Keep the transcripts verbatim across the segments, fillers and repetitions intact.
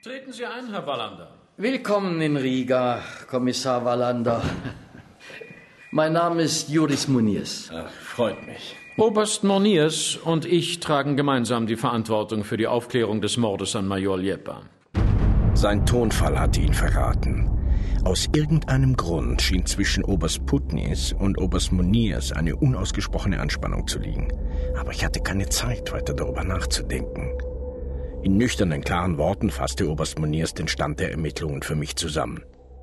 Treten Sie ein, Herr Wallander. Willkommen in Riga, Kommissar Wallander. Mein Name ist Juris Muniz. Ach, freut mich. Oberst Moniers und ich tragen gemeinsam die Verantwortung für die Aufklärung des Mordes an Major Liepa. Sein Tonfall hatte ihn verraten. Aus irgendeinem Grund schien zwischen Oberst Putnis und Oberst Muniers eine unausgesprochene Anspannung zu liegen. Aber ich hatte keine Zeit, weiter darüber nachzudenken. In nüchternen, klaren Worten fasste Oberst Muniers den Stand der Ermittlungen für mich zusammen.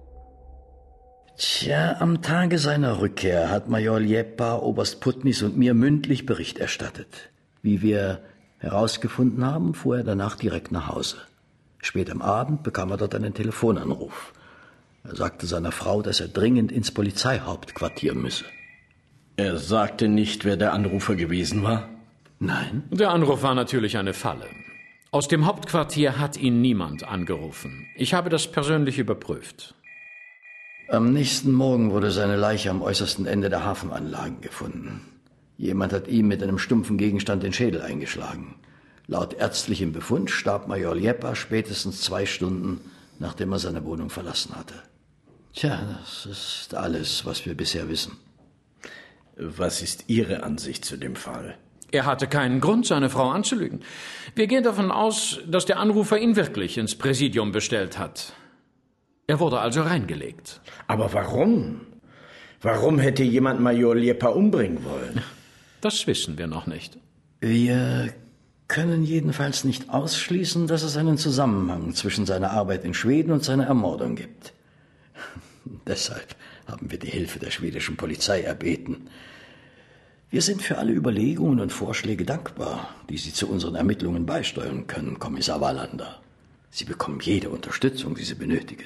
Tja, am Tage seiner Rückkehr hat Major Liepa Oberst Putnis und mir mündlich Bericht erstattet. Wie wir herausgefunden haben, fuhr er danach direkt nach Hause. Spät am Abend bekam er dort einen Telefonanruf. Er sagte seiner Frau, dass er dringend ins Polizeihauptquartier müsse. Er sagte nicht, wer der Anrufer gewesen war? Nein. Der Anruf war natürlich eine Falle. Aus dem Hauptquartier hat ihn niemand angerufen. Ich habe das persönlich überprüft. Am nächsten Morgen wurde seine Leiche am äußersten Ende der Hafenanlagen gefunden. Jemand hat ihm mit einem stumpfen Gegenstand den Schädel eingeschlagen. Laut ärztlichem Befund starb Major Liepa spätestens zwei Stunden, nachdem er seine Wohnung verlassen hatte. Tja, das ist alles, was wir bisher wissen. Was ist Ihre Ansicht zu dem Fall? Er hatte keinen Grund, seine Frau anzulügen. Wir gehen davon aus, dass der Anrufer ihn wirklich ins Präsidium bestellt hat. Er wurde also reingelegt. Aber warum? Warum hätte jemand Major Liepa umbringen wollen? Das wissen wir noch nicht. Wir können jedenfalls nicht ausschließen, dass es einen Zusammenhang zwischen seiner Arbeit in Schweden und seiner Ermordung gibt. Deshalb haben wir die Hilfe der schwedischen Polizei erbeten. Wir sind für alle Überlegungen und Vorschläge dankbar, die Sie zu unseren Ermittlungen beisteuern können, Kommissar Wallander. Sie bekommen jede Unterstützung, die Sie benötigen.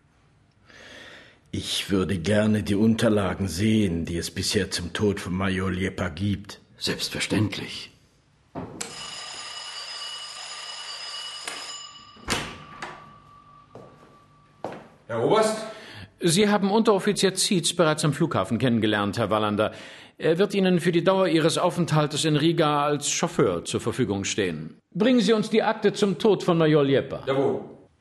Ich würde gerne die Unterlagen sehen, die es bisher zum Tod von Major Liepa gibt. Selbstverständlich. Herr Oberst? Sie haben Unteroffizier Zietz bereits am Flughafen kennengelernt, Herr Wallander. Er wird Ihnen für die Dauer Ihres Aufenthaltes in Riga als Chauffeur zur Verfügung stehen. Bringen Sie uns die Akte zum Tod von Major Liepa. Jawohl.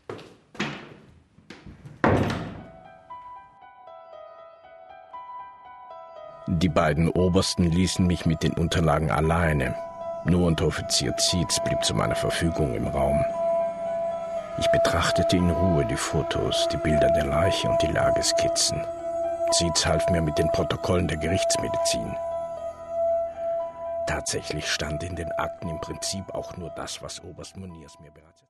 Die beiden Obersten ließen mich mit den Unterlagen alleine. Nur Unteroffizier Zietz blieb zu meiner Verfügung im Raum. Ich betrachtete in Ruhe die Fotos, die Bilder der Leiche und die Lageskizzen. Zietz half mir mit den Protokollen der Gerichtsmedizin. Tatsächlich stand in den Akten im Prinzip auch nur das, was Oberst Muniers mir bereits